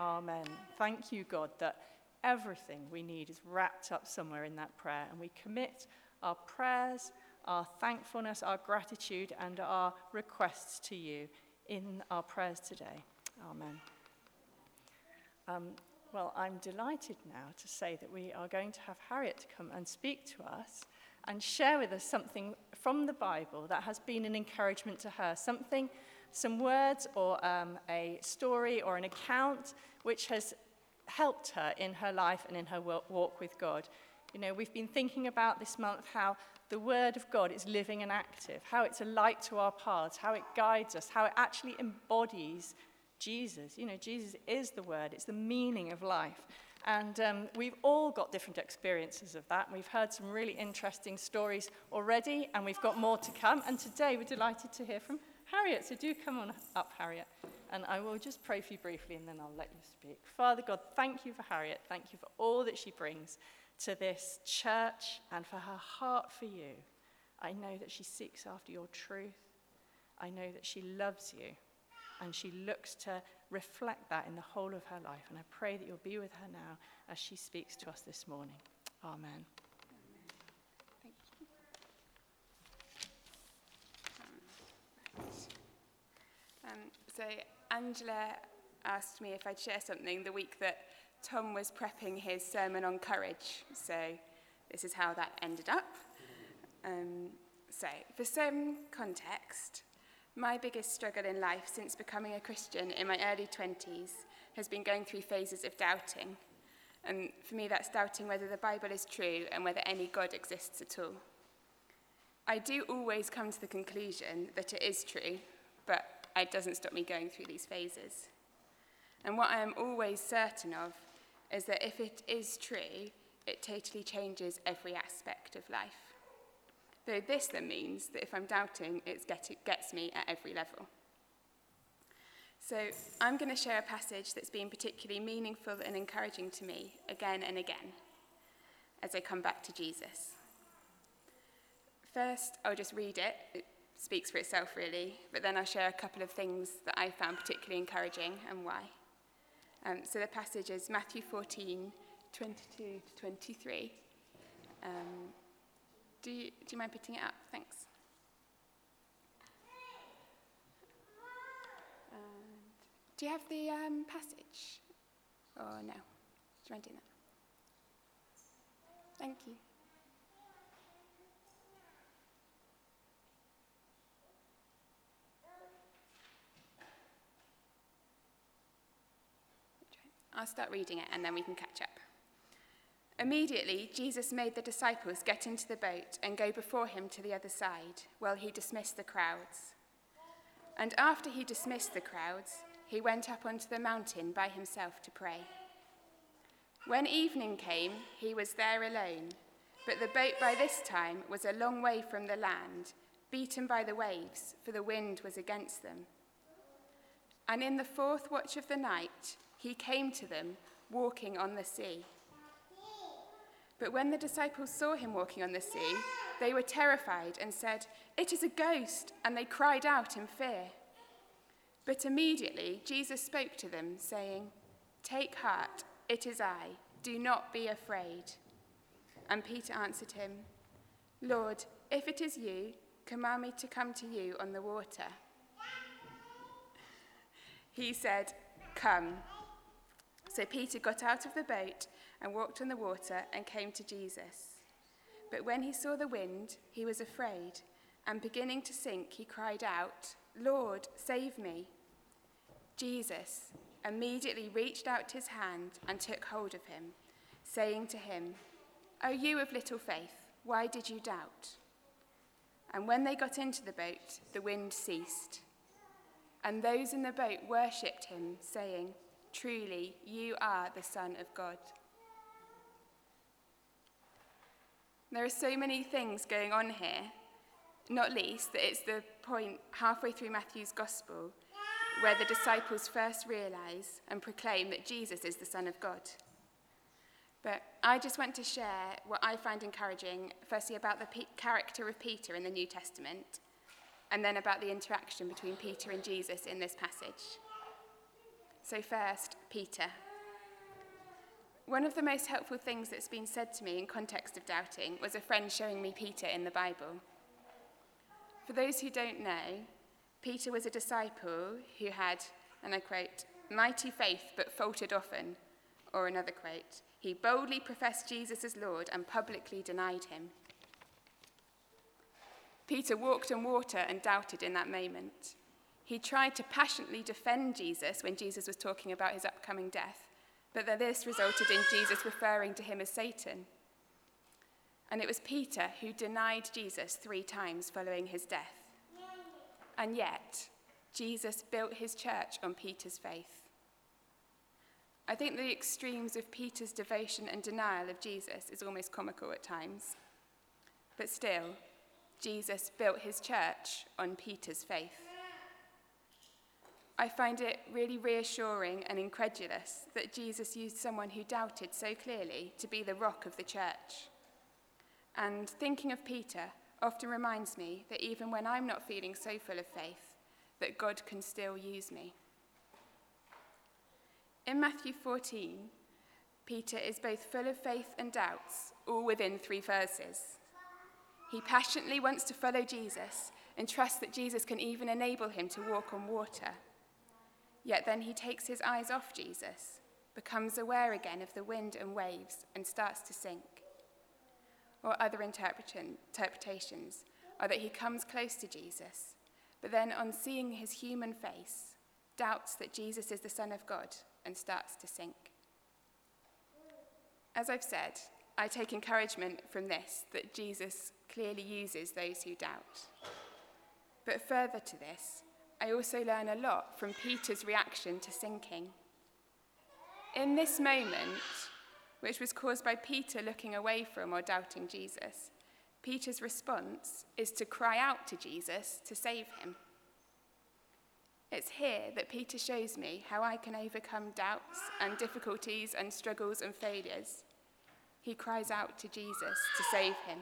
Amen. Thank you, God, that everything we need is wrapped up somewhere in that prayer, and we commit our prayers, our thankfulness, our gratitude, and our requests to you in our prayers today. Amen. Well, I'm delighted now to say that we are going to have Harriet come and speak to us and share with us something from the Bible that has been an encouragement to her, some words or a story or an account which has helped her in her life and in her walk with God. You know, we've been thinking about this month how the Word of God is living and active, how it's a light to our paths, how it guides us, how it actually embodies Jesus. You know, Jesus is the Word. It's the meaning of life. And we've all got different experiences of that. We've heard some really interesting stories already, and we've got more to come. And today we're delighted to hear from Harriet. So do come on up, Harriet. And I will just pray for you briefly, and then I'll let you speak. Father God, thank you for Harriet. Thank you for all that she brings to this church and for her heart for you. I know that she seeks after your truth. I know that she loves you. And she looks to reflect that in the whole of her life. And I pray that you'll be with her now as she speaks to us this morning. Amen. Thank you. So Angela asked me if I'd share something the week that Tom was prepping his sermon on courage. So this is how that ended up. So for some context, my biggest struggle in life since becoming a Christian in my early 20s has been going through phases of doubting. And for me, that's doubting whether the Bible is true and whether any God exists at all. I do always come to the conclusion that it is true, but it doesn't stop me going through these phases. And what I am always certain of is that if it is true, it totally changes every aspect of life. Though this then means that if I'm doubting, it gets me at every level. So I'm going to share a passage that's been particularly meaningful and encouraging to me again and again as I come back to Jesus. First, I'll just read it. It speaks for itself, really. But then I'll share a couple of things that I found particularly encouraging and why. So the passage is Matthew 14, 22 to 23. Do you mind putting it up? Thanks. Do you have the passage? Or no? Do you mind doing that? Thank you. I'll start reading it and then we can catch up. Immediately, Jesus made the disciples get into the boat and go before him to the other side, while he dismissed the crowds. And after he dismissed the crowds, he went up onto the mountain by himself to pray. When evening came, he was there alone, but the boat by this time was a long way from the land, beaten by the waves, for the wind was against them. And in the fourth watch of the night, he came to them, walking on the sea. But when the disciples saw him walking on the sea, they were terrified and said, "It is a ghost," and they cried out in fear. But immediately Jesus spoke to them, saying, "Take heart, it is I, do not be afraid." And Peter answered him, "Lord, if it is you, command me to come to you on the water." He said, "Come." So Peter got out of the boat and walked on the water and came to Jesus. But when he saw the wind, he was afraid, and beginning to sink, he cried out, "Lord, save me." Jesus immediately reached out his hand and took hold of him, saying to him, "O you of little faith, why did you doubt?" And when they got into the boat, the wind ceased. And those in the boat worshipped him, saying, "Truly, you are the Son of God." There are so many things going on here, not least that it's the point halfway through Matthew's Gospel where the disciples first realize and proclaim that Jesus is the Son of God. But I just want to share what I find encouraging, firstly about the character of Peter in the New Testament, and then about the interaction between Peter and Jesus in this passage. So first, Peter. One of the most helpful things that's been said to me in context of doubting was a friend showing me Peter in the Bible. For those who don't know, Peter was a disciple who had, and I quote, mighty faith but faltered often, or another quote, he boldly professed Jesus as Lord and publicly denied him. Peter walked on water and doubted in that moment. He tried to passionately defend Jesus when Jesus was talking about his upcoming death, but that this resulted in Jesus referring to him as Satan. And it was Peter who denied Jesus 3 times following his death. And yet, Jesus built his church on Peter's faith. I think the extremes of Peter's devotion and denial of Jesus is almost comical at times. But still, Jesus built his church on Peter's faith. I find it really reassuring and incredulous that Jesus used someone who doubted so clearly to be the rock of the church. And thinking of Peter often reminds me that even when I'm not feeling so full of faith, that God can still use me. In Matthew 14, Peter is both full of faith and doubts, all within 3 verses. He passionately wants to follow Jesus and trusts that Jesus can even enable him to walk on water. Yet then he takes his eyes off Jesus, becomes aware again of the wind and waves, and starts to sink. Or other interpretations are that he comes close to Jesus, but then on seeing his human face, doubts that Jesus is the Son of God and starts to sink. As I've said, I take encouragement from this, that Jesus clearly uses those who doubt. But further to this, I also learn a lot from Peter's reaction to sinking. In this moment, which was caused by Peter looking away from or doubting Jesus, Peter's response is to cry out to Jesus to save him. It's here that Peter shows me how I can overcome doubts and difficulties and struggles and failures. He cries out to Jesus to save him.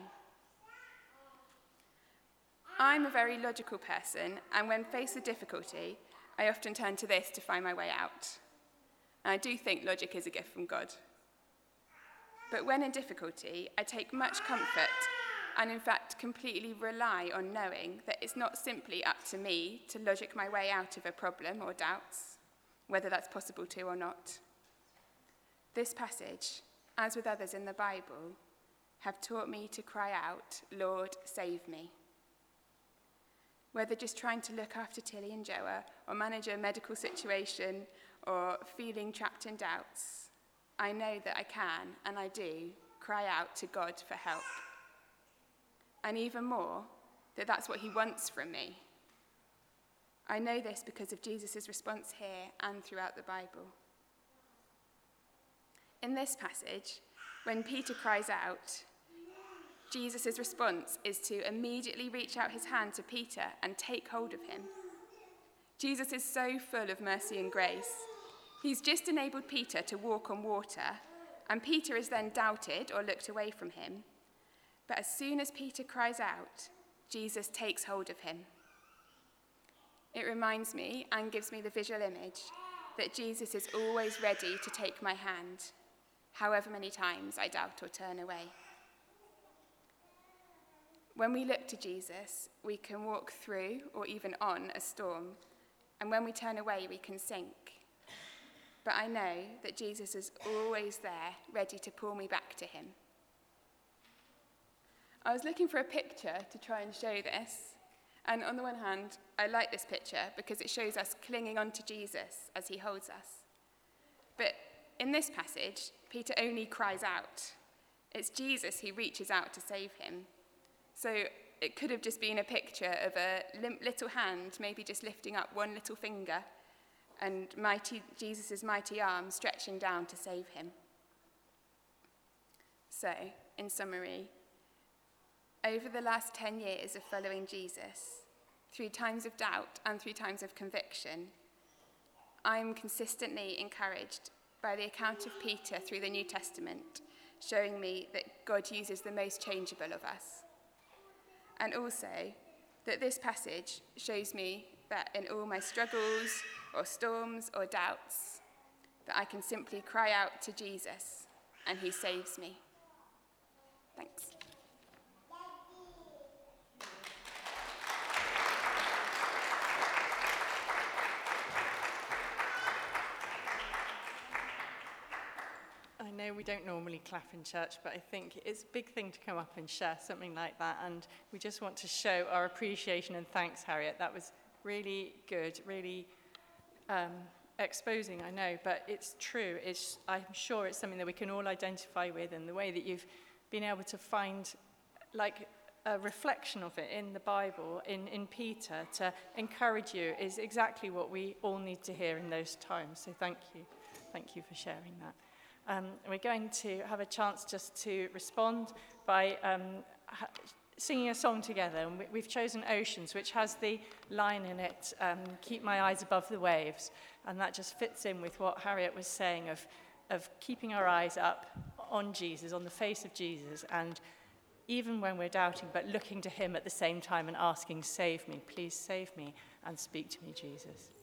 I'm a very logical person, and when faced with difficulty, I often turn to this to find my way out. And I do think logic is a gift from God. But when in difficulty, I take much comfort and in fact completely rely on knowing that it's not simply up to me to logic my way out of a problem or doubts, whether that's possible to or not. This passage, as with others in the Bible, have taught me to cry out, Lord, save me. Whether just trying to look after Tilly and Joa, or manage a medical situation, or feeling trapped in doubts, I know that I can, and I do, cry out to God for help. And even more, that that's what he wants from me. I know this because of Jesus' response here and throughout the Bible. In this passage, when Peter cries out, Jesus' response is to immediately reach out his hand to Peter and take hold of him. Jesus is so full of mercy and grace. He's just enabled Peter to walk on water, and Peter is then doubted or looked away from him. But as soon as Peter cries out, Jesus takes hold of him. It reminds me and gives me the visual image that Jesus is always ready to take my hand, however many times I doubt or turn away. When we look to Jesus, we can walk through or even on a storm, and when we turn away, we can sink. But I know that Jesus is always there, ready to pull me back to him. I was looking for a picture to try and show this, and on the one hand, I like this picture because it shows us clinging onto Jesus as he holds us. But in this passage, Peter only cries out. It's Jesus who reaches out to save him. So it could have just been a picture of a limp little hand, maybe just lifting up one little finger, and Jesus' mighty arm stretching down to save him. So, in summary, over the last 10 years of following Jesus, through times of doubt and through times of conviction, I'm consistently encouraged by the account of Peter through the New Testament, showing me that God uses the most changeable of us. And also that this passage shows me that in all my struggles or storms or doubts, that I can simply cry out to Jesus and he saves me. Thanks. I know we don't normally clap in church, but I think it's a big thing to come up and share something like that, and we just want to show our appreciation and thanks, Harriet. That was really good, really exposing, I know, but it's true. I'm sure it's something that we can all identify with, and the way that you've been able to find like a reflection of it in the Bible, in Peter, to encourage you is exactly what we all need to hear in those times. So thank you. Thank you for sharing that. We're going to have a chance just to respond by singing a song together. And we've chosen Oceans, which has the line in it, keep my eyes above the waves. And that just fits in with what Harriet was saying of keeping our eyes up on Jesus, on the face of Jesus, and even when we're doubting, but looking to him at the same time and asking, save me, please save me, and speak to me, Jesus.